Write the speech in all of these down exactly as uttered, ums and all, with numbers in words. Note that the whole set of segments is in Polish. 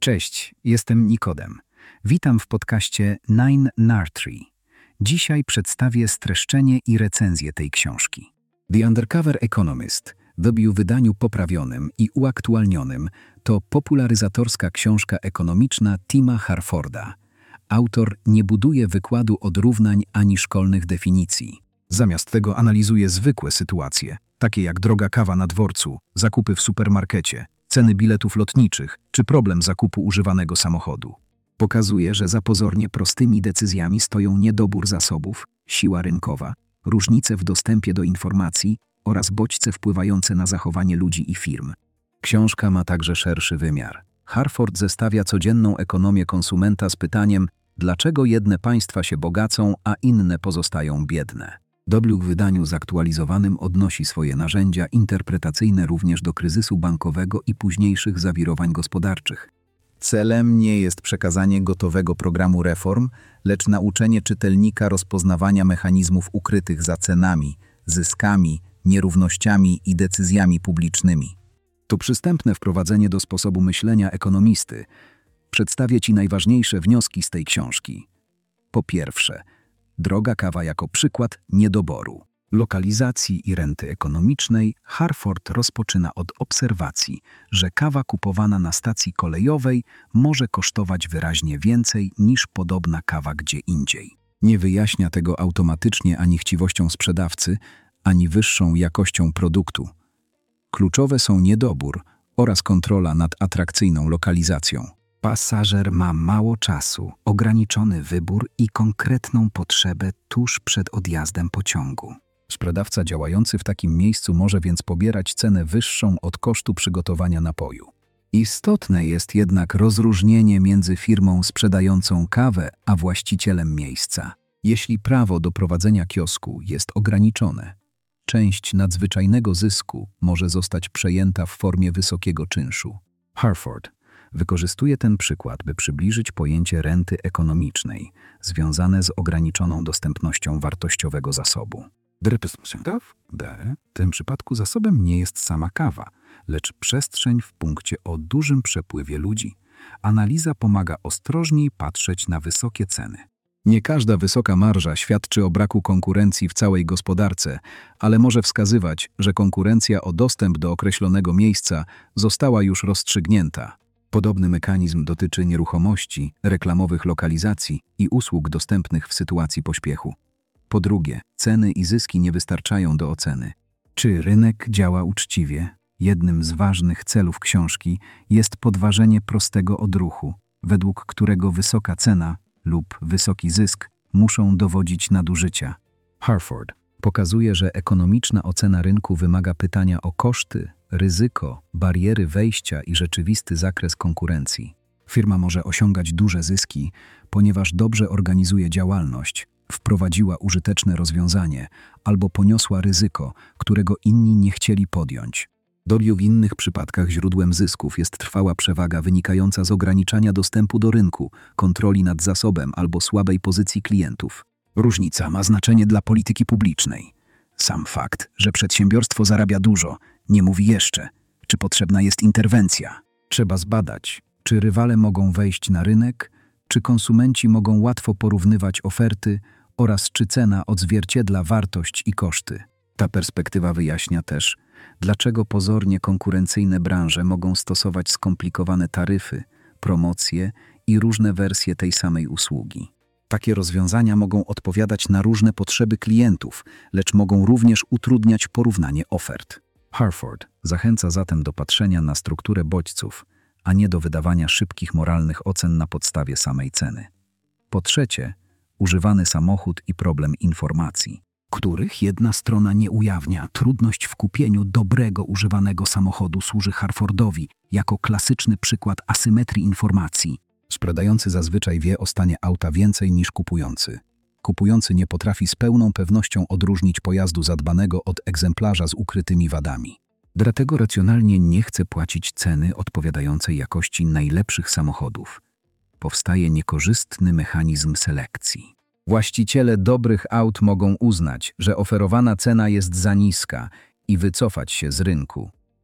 Cześć, jestem Nikodem. Witam w podcaście Nine Nartree. Dzisiaj przedstawię streszczenie i recenzję tej książki. The Undercover Economist w wydaniu poprawionym i uaktualnionym to popularyzatorska książka ekonomiczna Tima Harforda. Autor nie buduje wykładu od równań ani szkolnych definicji. Zamiast tego analizuje zwykłe sytuacje, takie jak droga kawa na dworcu, zakupy w supermarkecie, ceny biletów lotniczych czy problem zakupu używanego samochodu. Pokazuje, że za pozornie prostymi decyzjami stoją niedobór zasobów, siła rynkowa, różnice w dostępie do informacji oraz bodźce wpływające na zachowanie ludzi i firm. Książka ma także szerszy wymiar. Harford zestawia codzienną ekonomię konsumenta z pytaniem, dlaczego jedne państwa się bogacą, a inne pozostają biedne. W wydaniu zaktualizowanym odnosi swoje narzędzia interpretacyjne również do kryzysu bankowego i późniejszych zawirowań gospodarczych. Celem nie jest przekazanie gotowego programu reform, lecz nauczenie czytelnika rozpoznawania mechanizmów ukrytych za cenami, zyskami, nierównościami i decyzjami publicznymi. To przystępne wprowadzenie do sposobu myślenia ekonomisty. Przedstawię Ci najważniejsze wnioski z tej książki. Po pierwsze, droga kawa jako przykład niedoboru. Lokalizacji i renty ekonomicznej Harford rozpoczyna od obserwacji, że kawa kupowana na stacji kolejowej może kosztować wyraźnie więcej niż podobna kawa gdzie indziej. Nie wyjaśnia tego automatycznie ani chciwością sprzedawcy, ani wyższą jakością produktu. Kluczowe są niedobór oraz kontrola nad atrakcyjną lokalizacją. Pasażer ma mało czasu, ograniczony wybór i konkretną potrzebę tuż przed odjazdem pociągu. Sprzedawca działający w takim miejscu może więc pobierać cenę wyższą od kosztu przygotowania napoju. Istotne jest jednak rozróżnienie między firmą sprzedającą kawę a właścicielem miejsca. Jeśli prawo do prowadzenia kiosku jest ograniczone, część nadzwyczajnego zysku może zostać przejęta w formie wysokiego czynszu. Harford wykorzystuje ten przykład, by przybliżyć pojęcie renty ekonomicznej związane z ograniczoną dostępnością wartościowego zasobu. D. W tym przypadku zasobem nie jest sama kawa, lecz przestrzeń w punkcie o dużym przepływie ludzi. Analiza pomaga ostrożniej patrzeć na wysokie ceny. Nie każda wysoka marża świadczy o braku konkurencji w całej gospodarce, ale może wskazywać, że konkurencja o dostęp do określonego miejsca została już rozstrzygnięta. Podobny mechanizm dotyczy nieruchomości, reklamowych lokalizacji i usług dostępnych w sytuacji pośpiechu. Po drugie, ceny i zyski nie wystarczają do oceny. Czy rynek działa uczciwie? Jednym z ważnych celów książki jest podważenie prostego odruchu, według którego wysoka cena lub wysoki zysk muszą dowodzić nadużycia. Harford pokazuje, że ekonomiczna ocena rynku wymaga pytania o koszty, ryzyko, bariery wejścia i rzeczywisty zakres konkurencji. Firma może osiągać duże zyski, ponieważ dobrze organizuje działalność, wprowadziła użyteczne rozwiązanie albo poniosła ryzyko, którego inni nie chcieli podjąć. W innych przypadkach źródłem zysków jest trwała przewaga wynikająca z ograniczania dostępu do rynku, kontroli nad zasobem albo słabej pozycji klientów. Różnica ma znaczenie dla polityki publicznej. Sam fakt, że przedsiębiorstwo zarabia dużo, nie mówi jeszcze, czy potrzebna jest interwencja. Trzeba zbadać, czy rywale mogą wejść na rynek, czy konsumenci mogą łatwo porównywać oferty oraz czy cena odzwierciedla wartość i koszty. Ta perspektywa wyjaśnia też, dlaczego pozornie konkurencyjne branże mogą stosować skomplikowane taryfy, promocje i różne wersje tej samej usługi. Takie rozwiązania mogą odpowiadać na różne potrzeby klientów, lecz mogą również utrudniać porównanie ofert. Harford zachęca zatem do patrzenia na strukturę bodźców, a nie do wydawania szybkich moralnych ocen na podstawie samej ceny. Po trzecie, używany samochód i problem informacji, których jedna strona nie ujawnia. Trudność w kupieniu dobrego używanego samochodu służy Harfordowi jako klasyczny przykład asymetrii informacji. Sprzedający zazwyczaj wie o stanie auta więcej niż kupujący. Kupujący nie potrafi z pełną pewnością odróżnić pojazdu zadbanego od egzemplarza z ukrytymi wadami. Dlatego racjonalnie nie chce płacić ceny odpowiadającej jakości najlepszych samochodów. Powstaje niekorzystny mechanizm selekcji. Właściciele dobrych aut mogą uznać, że oferowana cena jest za niska i wycofać się z rynku.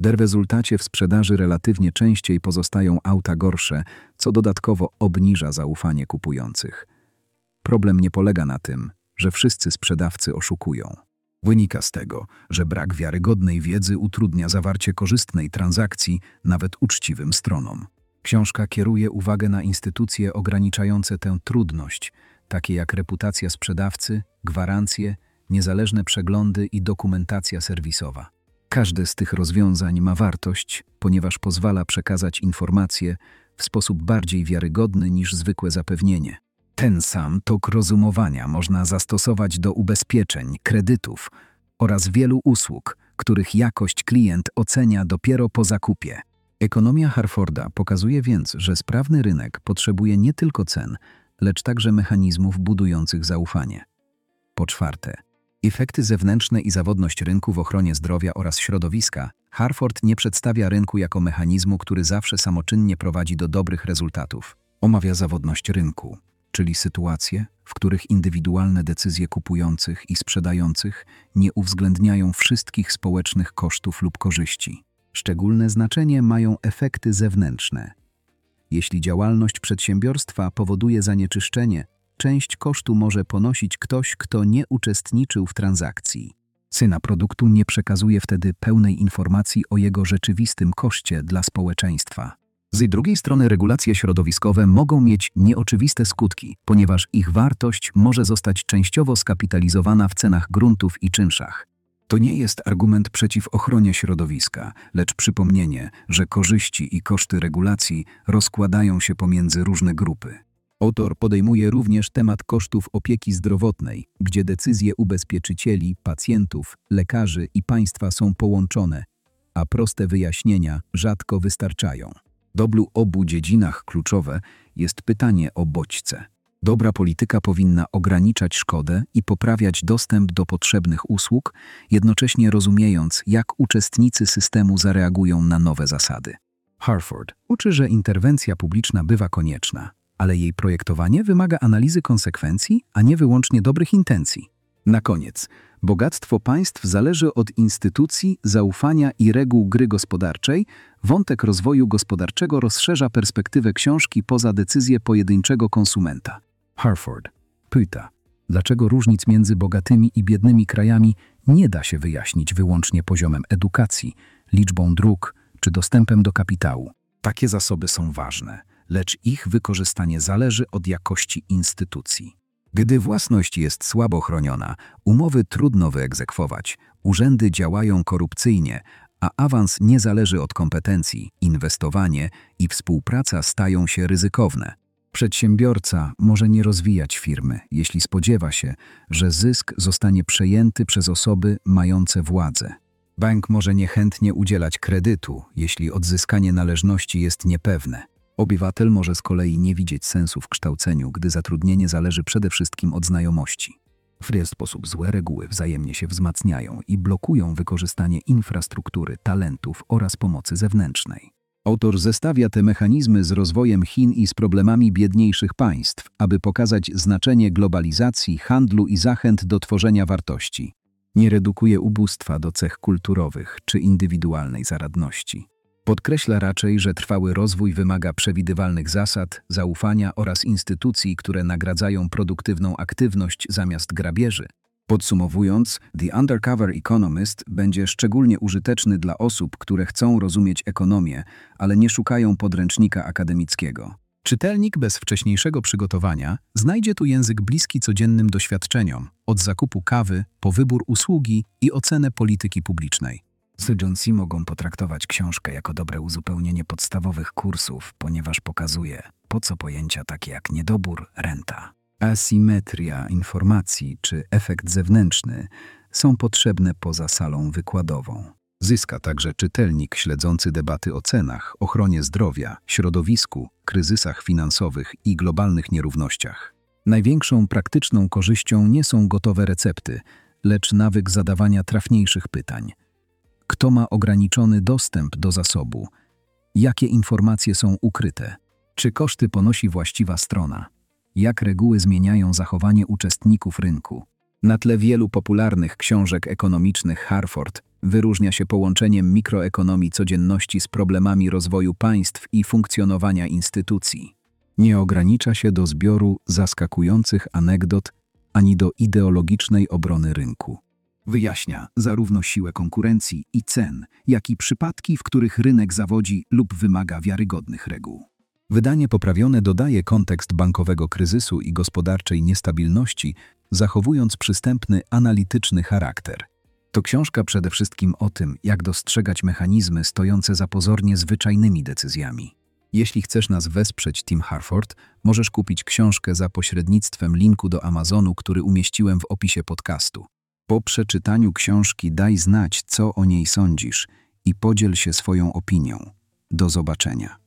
W rezultacie w sprzedaży relatywnie częściej pozostają auta gorsze, co dodatkowo obniża zaufanie kupujących. Problem nie polega na tym, że wszyscy sprzedawcy oszukują. Wynika z tego, że brak wiarygodnej wiedzy utrudnia zawarcie korzystnej transakcji nawet uczciwym stronom. Książka kieruje uwagę na instytucje ograniczające tę trudność, takie jak reputacja sprzedawcy, gwarancje, niezależne przeglądy i dokumentacja serwisowa. Każde z tych rozwiązań ma wartość, ponieważ pozwala przekazać informacje w sposób bardziej wiarygodny niż zwykłe zapewnienie. Ten sam tok rozumowania można zastosować do ubezpieczeń, kredytów oraz wielu usług, których jakość klient ocenia dopiero po zakupie. Ekonomia Harforda pokazuje więc, że sprawny rynek potrzebuje nie tylko cen, lecz także mechanizmów budujących zaufanie. Po czwarte, efekty zewnętrzne i zawodność rynku w ochronie zdrowia oraz środowiska. Harford nie przedstawia rynku jako mechanizmu, który zawsze samoczynnie prowadzi do dobrych rezultatów. Omawia zawodność rynku, czyli sytuacje, w których indywidualne decyzje kupujących i sprzedających nie uwzględniają wszystkich społecznych kosztów lub korzyści. Szczególne znaczenie mają efekty zewnętrzne. Jeśli działalność przedsiębiorstwa powoduje zanieczyszczenie, część kosztu może ponosić ktoś, kto nie uczestniczył w transakcji. Cena produktu nie przekazuje wtedy pełnej informacji o jego rzeczywistym koszcie dla społeczeństwa. Z drugiej strony regulacje środowiskowe mogą mieć nieoczywiste skutki, ponieważ ich wartość może zostać częściowo skapitalizowana w cenach gruntów i czynszach. To nie jest argument przeciw ochronie środowiska, lecz przypomnienie, że korzyści i koszty regulacji rozkładają się pomiędzy różne grupy. Autor podejmuje również temat kosztów opieki zdrowotnej, gdzie decyzje ubezpieczycieli, pacjentów, lekarzy i państwa są połączone, a proste wyjaśnienia rzadko wystarczają. W obu dziedzinach kluczowe jest pytanie o bodźce. Dobra polityka powinna ograniczać szkodę i poprawiać dostęp do potrzebnych usług, jednocześnie rozumiejąc, jak uczestnicy systemu zareagują na nowe zasady. Harford uczy, że interwencja publiczna bywa konieczna, ale jej projektowanie wymaga analizy konsekwencji, a nie wyłącznie dobrych intencji. Na koniec, bogactwo państw zależy od instytucji, zaufania i reguł gry gospodarczej. Wątek rozwoju gospodarczego rozszerza perspektywę książki poza decyzję pojedynczego konsumenta. Harford pyta, dlaczego różnic między bogatymi i biednymi krajami nie da się wyjaśnić wyłącznie poziomem edukacji, liczbą dróg czy dostępem do kapitału. Takie zasoby są ważne, lecz ich wykorzystanie zależy od jakości instytucji. Gdy własność jest słabo chroniona, umowy trudno wyegzekwować, urzędy działają korupcyjnie, a awans nie zależy od kompetencji, inwestowanie i współpraca stają się ryzykowne. Przedsiębiorca może nie rozwijać firmy, jeśli spodziewa się, że zysk zostanie przejęty przez osoby mające władzę. Bank może niechętnie udzielać kredytu, jeśli odzyskanie należności jest niepewne. Obywatel może z kolei nie widzieć sensu w kształceniu, gdy zatrudnienie zależy przede wszystkim od znajomości. W ten sposób złe reguły wzajemnie się wzmacniają i blokują wykorzystanie infrastruktury, talentów oraz pomocy zewnętrznej. Autor zestawia te mechanizmy z rozwojem Chin i z problemami biedniejszych państw, aby pokazać znaczenie globalizacji, handlu i zachęt do tworzenia wartości. Nie redukuje ubóstwa do cech kulturowych czy indywidualnej zaradności. Podkreśla raczej, że trwały rozwój wymaga przewidywalnych zasad, zaufania oraz instytucji, które nagradzają produktywną aktywność zamiast grabieży. Podsumowując, The Undercover Economist będzie szczególnie użyteczny dla osób, które chcą rozumieć ekonomię, ale nie szukają podręcznika akademickiego. Czytelnik bez wcześniejszego przygotowania znajdzie tu język bliski codziennym doświadczeniom, od zakupu kawy po wybór usługi i ocenę polityki publicznej. Studenci mogą potraktować książkę jako dobre uzupełnienie podstawowych kursów, ponieważ pokazuje, po co pojęcia takie jak niedobór, renta, asymetria informacji czy efekt zewnętrzny są potrzebne poza salą wykładową. Zyska także czytelnik śledzący debaty o cenach, ochronie zdrowia, środowisku, kryzysach finansowych i globalnych nierównościach. Największą praktyczną korzyścią nie są gotowe recepty, lecz nawyk zadawania trafniejszych pytań. Kto ma ograniczony dostęp do zasobu? Jakie informacje są ukryte? Czy koszty ponosi właściwa strona? Jak reguły zmieniają zachowanie uczestników rynku? Na tle wielu popularnych książek ekonomicznych Harford Wyróżnia się połączeniem mikroekonomii codzienności z problemami rozwoju państw i funkcjonowania instytucji. Nie ogranicza się do zbioru zaskakujących anegdot ani do ideologicznej obrony rynku. Wyjaśnia zarówno siłę konkurencji i cen, jak i przypadki, w których rynek zawodzi lub wymaga wiarygodnych reguł. Wydanie poprawione dodaje kontekst bankowego kryzysu i gospodarczej niestabilności, zachowując przystępny, analityczny charakter. To książka przede wszystkim o tym, jak dostrzegać mechanizmy stojące za pozornie zwyczajnymi decyzjami. Jeśli chcesz nas wesprzeć Team Harford, możesz kupić książkę za pośrednictwem linku do Amazonu, który umieściłem w opisie podcastu. Po przeczytaniu książki daj znać, co o niej sądzisz i podziel się swoją opinią. Do zobaczenia.